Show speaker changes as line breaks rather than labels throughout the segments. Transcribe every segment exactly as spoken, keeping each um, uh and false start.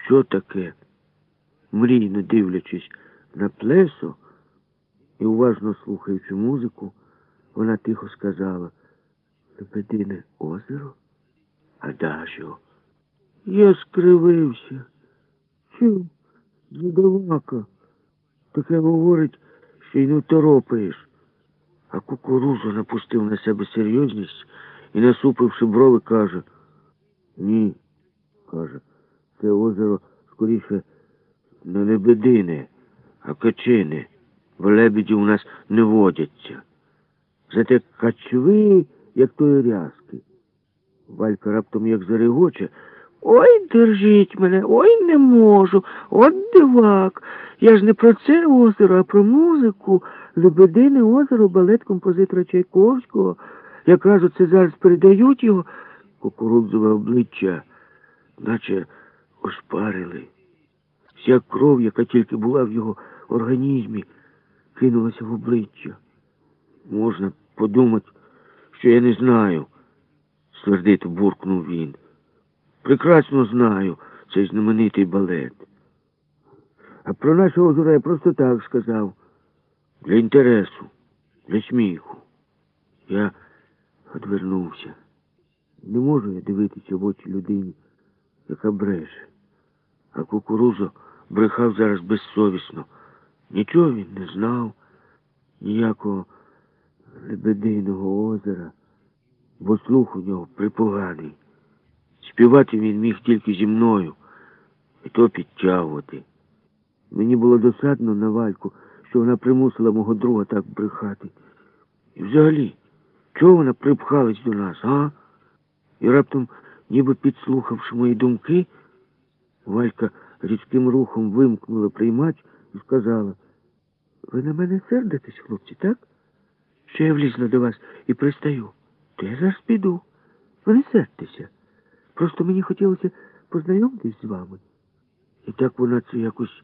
що таке? Мрійно дивлячись на плесо і уважно слухаючи музику, вона тихо сказала: Лебедине озеро? Адажіо. Я скривився. Чу, задавака. Таке говорить, що й не торопаєш. А Кукурузо напустив на себе серйозність і, насупивши брови, каже: ні, каже, це озеро скоріше не лебедине, а качине, бо лебеді у нас не водяться. Зате качви, як тої рязки. Валька раптом як зарегоче: ой, держіть мене, ой, не можу, от дивак. Я ж не про це озеро, а про музику. Лебедине озеро, балет композитора Чайковського. Якраз оце зараз передають його. Кукурудзове обличчя наче ошпарили. Вся кров, яка тільки була в його організмі, кинулася в обличчя. Можна подумати, що я не знаю, сердито буркнув він. Прекрасно знаю цей знаменитий балет. А про наше озеро я просто так сказав. Для інтересу, для сміху. Я одвернувся. Не можу я дивитися в очі людині, яка бреше. А Кукурузо брехав зараз безсовісно. Нічого він не знав, ніякого лебединого озера, бо слух у нього припоганий. Співати він міг тільки зі мною, і то підтягувати. Мені було досадно на Вальку, що вона примусила мого друга так брехати. І взагалі, чого вона припхалась до нас, а? І раптом, ніби підслухавши мої думки, Валька різким рухом вимкнула приймач і сказала: ви на мене сердитесь, хлопці, так? Що я влізла до вас і пристаю? То я зараз піду. Ви не сердьтеся. Просто мені хотілося познайомитись з вами. І так вона це якось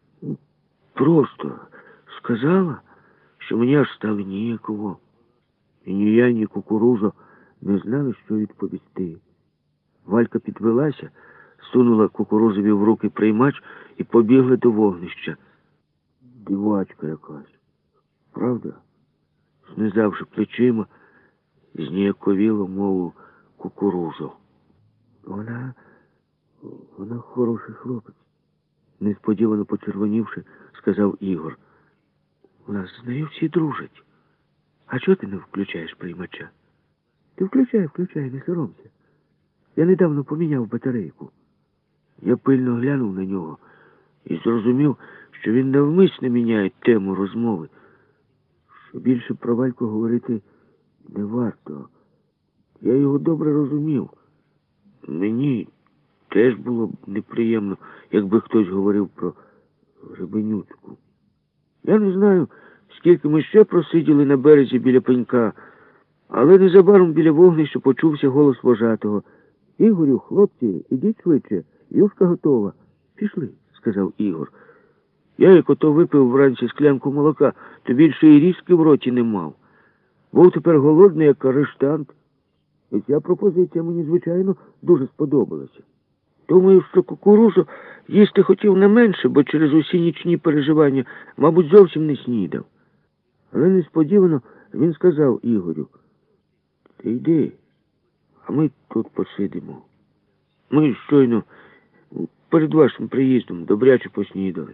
просто сказала, що мені аж стало ніяково. І ні я, ні Кукурузо не знали, що відповісти. Валька підвелася, сунула Кукурузові в руки приймач і побігла до вогнища. Дивачка якась. Правда? Знизавши плечима, зніяковіло мовив Кукурузо. Вона... вона хороший хлопець. Несподівано почервонівши, сказав Ігор. У нас з нею всі дружать. А чого ти не включаєш приймача? Ти включай, включай, не соромся. Я недавно поміняв батарейку. Я пильно глянув на нього і зрозумів, що він навмисно міняє тему розмови. Що більше про Вальку говорити не варто. Я його добре розумів. Мені теж було б неприємно, якби хтось говорив про Гребенюцьку. Я не знаю, скільки ми ще просиділи на березі біля пенька, але незабаром біля вогнища почувся голос вожатого. Ігорю, хлопці, ідіть швидше, юшка готова. Пішли, сказав Ігор. Я, як ото випив вранці склянку молока, то більше і різки в роті не мав. Був тепер голодний, як арештант. І ця пропозиція мені, звичайно, дуже сподобалася. Думаю, що Кукурузо їсти хотів не менше, бо через усі нічні переживання, мабуть, зовсім не снідав. Але несподівано він сказав Ігорю: ти йди, а ми тут посидимо. Ми щойно перед вашим приїздом добряче поснідали.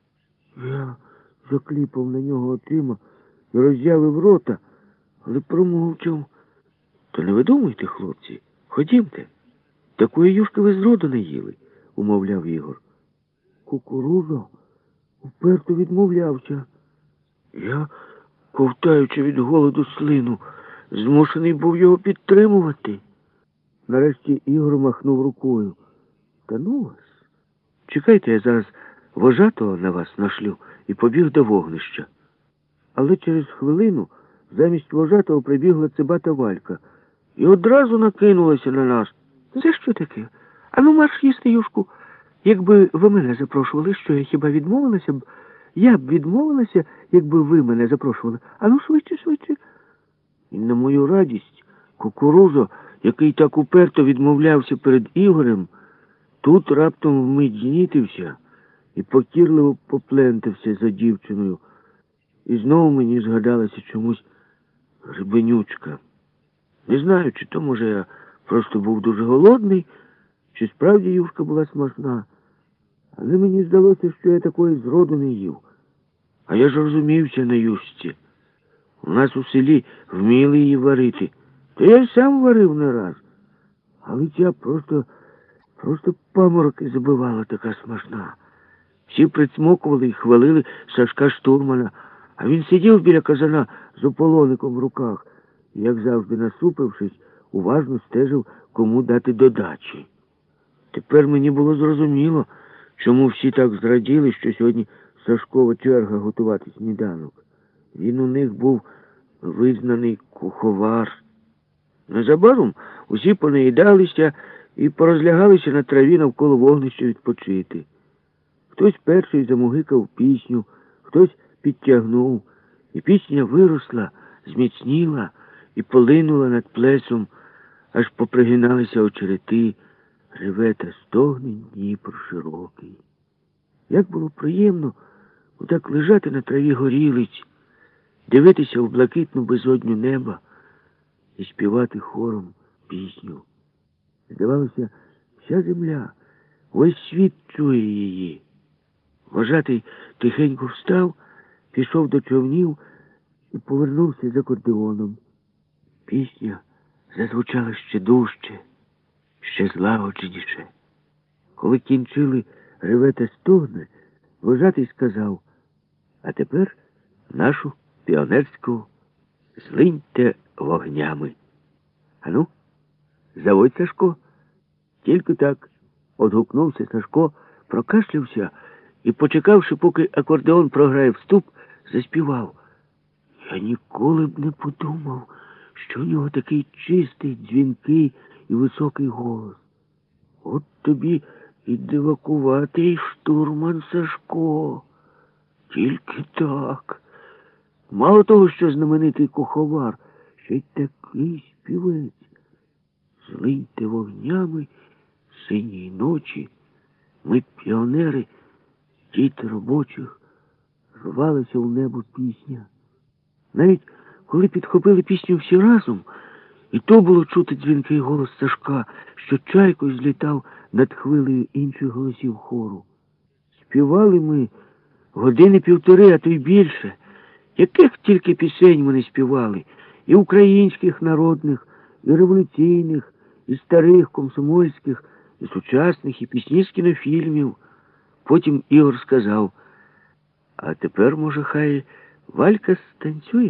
Я закліпав на нього очима і роззявив рота, але промовчав. То не видумуйте, хлопці, ходімте. Такої юшки ви зроду не їли, умовляв Ігор. Кукурузо вперто відмовлявся. Я, ковтаючи від голоду слину, змушений був його підтримувати. Нарешті Ігор махнув рукою. Та ну вас. Чекайте, я зараз вожатого на вас нашлю і побіг до вогнища. Але через хвилину замість вожатого прибігла Цибата Валька і одразу накинулася на нас. Це що таке? Ану, марш їсти юшку. Якби ви мене запрошували, що я хіба відмовилася б? Я б відмовилася, якби ви мене запрошували. Ану, швидше, швидше. І на мою радість Кукурузо, який так уперто відмовлявся перед Ігорем, Тут раптом вмить знітився і покірливо поплентався за дівчиною. І знову мені згадалася чомусь Гребенючка. Не знаю, чи то, може, я просто був дуже голодний, чи справді юшка була смачна. Але мені здалося, що я такої зроду не їв. А я ж розумівся на юшці. У нас у селі вміли її варити. То я й сам варив не раз. Але ця просто, просто памороки забивала така смачна. Всі прицмокували і хвалили Сашка Штурмана, а він сидів біля казана з ополоником в руках і, як завжди насупившись, уважно стежив, кому дати додачі. Тепер мені було зрозуміло, чому всі так зраділи, що сьогодні Сашкова черга готувати сніданок. Він у них був визнаний куховар. Незабаром усі понаїдалися і порозлягалися на траві навколо вогнища відпочити. Хтось перший замугикав пісню, хтось підтягнув, і пісня виросла, зміцніла і полинула над плесом, аж попригиналися очерети, реве та стогне Дніпро широкий. Як було приємно отак лежати на траві горілиць, дивитися в блакитну безодню неба і співати хором пісню. Здавалося, вся земля, весь світ чує її. Вожатий тихенько встав, пішов до човнів і повернувся з акордеоном. Пісня зазвучала ще дужче, ще злагодженіше. Коли кінчили реве та стогне, вожатий сказав: а тепер нашу піонерську злиньте вогнями. Ану, заводь, Сашко. Тільки так, одгукнувся Сашко, прокашлявся і, почекавши, поки акордеон програє вступ, заспівав. Я ніколи б не подумав, що у нього такий чистий, дзвінкий і високий голос. От тобі і дивакуватий штурман Сашко. Тільки так. Мало того, що знаменитий куховар, ще й такий співець. Злиньте вогнями синьої ночі. Ми, піонери, діти робочих, рвалася у небо пісня. Навіть коли підхопили пісню всі разом, і то було чути дзвінкий голос Сашка, що чайкою злітав над хвилею інших голосів хору. Співали ми години півтори, а то й більше. Яких тільки пісень ми не співали, і українських народних, і революційних, і старих комсомольських, і сучасних, і пісні з кінофільмів. Потім Ігор сказав: а тепер, може, хай Валька станцює?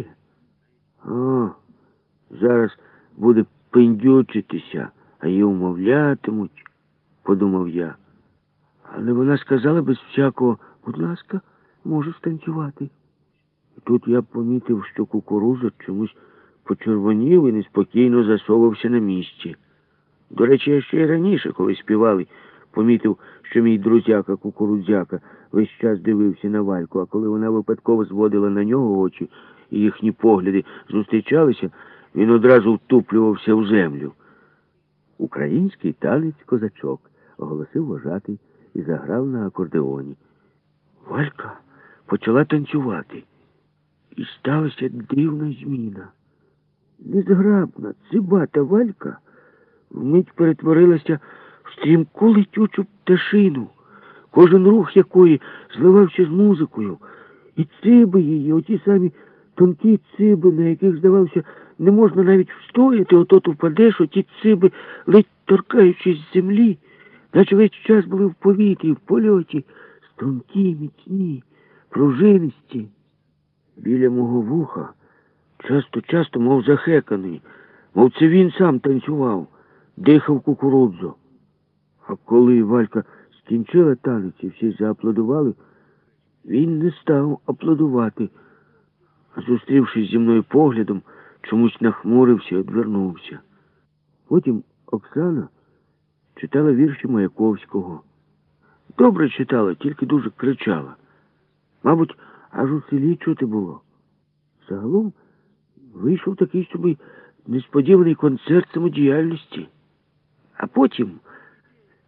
О, зараз буде пиндючитися, а її умовлятимуть, подумав я. Але вона сказала без всякого: будь ласка, можу станцювати. І тут я помітив, що кукуруза чомусь почервонів і неспокійно засовався на місці. До речі, я ще й раніше, коли співали, помітив, що мій друзяка-кукурудзяка весь час дивився на Вальку, а коли вона випадково зводила на нього очі, і їхні погляди зустрічалися, він одразу втуплювався в землю. Український танець-козачок, оголосив вожатий і заграв на акордеоні. Валька почала танцювати. І сталася дивна зміна. Незграбна, цибата Валька вмить перетворилася в стрімку летючу пташину, кожен рух якої зливався з музикою. І циби її, оті самі тонкі циби, на яких, здавалося, не можна навіть встояти, ото впадеш, оті циби, ледь торкаючись землі, наче весь час були в повітрі, в польоті, стрункі, міцні, пружинисті. Біля мого вуха часто-часто, мов захеканий, мов це він сам танцював, дихав кукурудзу. А коли Валька скінчила танець і всі зааплодували, він не став аплодувати, а, зустрівшись зі мною поглядом, чомусь нахмурився і одвернувся. Потім Оксана читала вірші Маяковського. Добре читала, тільки дуже кричала. Мабуть, аж у селі чути було. Загалом вийшов такий собі несподіваний концерт самодіяльності. А потім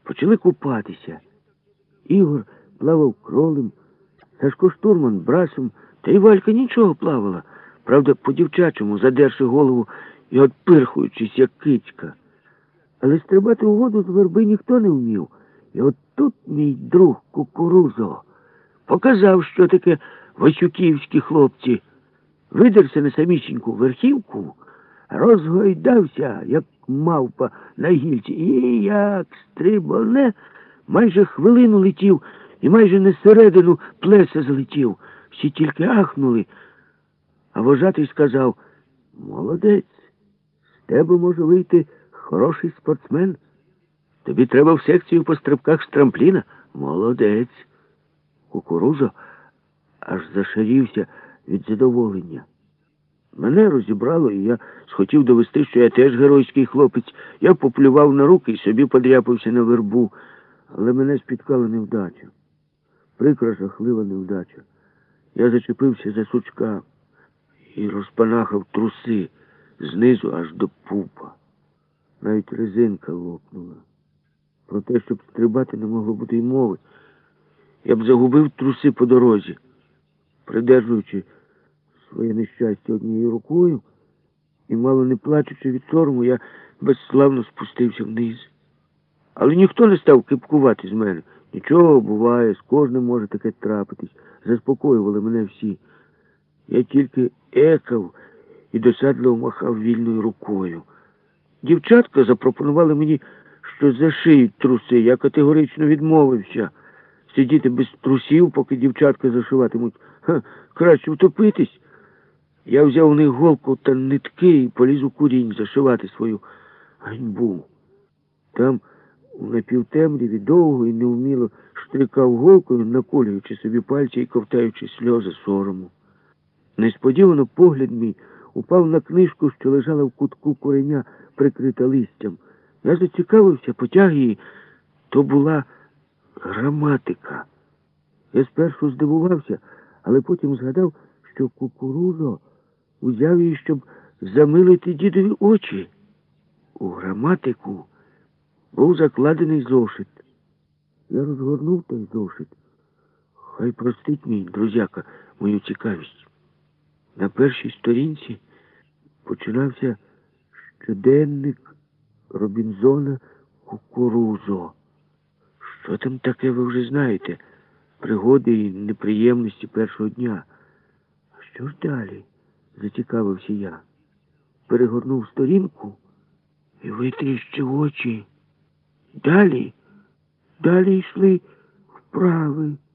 Почали купатися. Ігор плавав кролем, Сашко штурман брасом, та й Валька нічого плавала. Правда, по-дівчачому, задерши голову і отпирхуючись, як кицька. Але стрибати у воду з верби ніхто не вмів. І от тут мій друг Кукурузо показав, що таке васюківські хлопці. Видерся на самісіньку верхівку, розгойдався, як мавпа на гільці, і як стрибоне, майже хвилину летів, і майже не середину плеса злетів. Всі тільки ахнули. А вожатий сказав: молодець, з тебе може вийти хороший спортсмен. Тобі треба в секцію по стрибках з трампліна. Молодець. Кукурузо аж зашарівся від задоволення. Мене розібрало, і я схотів довести, що я теж геройський хлопець. Я поплював на руки і собі подряпався на вербу. Але мене спіткала невдача. Прикра, жахлива невдача. Я зачепився за сучка і розпанахав труси знизу аж до пупа. Навіть резинка лопнула. Про те, щоб стрибати, не могло бути й мови. Я б загубив труси по дорозі. Придержуючи своє нещастя однією рукою і, мало не плачучи від сорому, я безславно спустився вниз. Але ніхто не став кипкувати з мене. Нічого, буває, з кожним може таке трапитись. Заспокоювали мене всі. Я тільки екав і досадливо махав вільною рукою. Дівчатка запропонували мені, що зашиють труси. Я категорично відмовився. Сидіти без трусів, поки дівчатка зашиватимуть. Ха, краще втопитись. Я взяв у них голку та нитки і поліз у курінь зашивати свою ганьбу. Там, у напівтемряві, довго і невміло штрикав голкою, наколюючи собі пальці і ковтаючи сльози сорому. Несподівано погляд мій упав на книжку, що лежала в кутку куреня, прикрита листям. Я зацікавився, потяг її. То була граматика. Я спершу здивувався, але потім згадав, що Кукурузо узяв її, щоб замилити дідові очі. У граматику був закладений зошит. Я розгорнув той зошит. Хай простить мій друзяка мою цікавість. На першій сторінці починався щоденник Робінзона Кукурузо. Що там таке, ви вже знаєте? Пригоди і неприємності першого дня. А що ж далі? Зацікавився я. Перегорнув сторінку і витріщив очі. Далі, далі йшли вправи.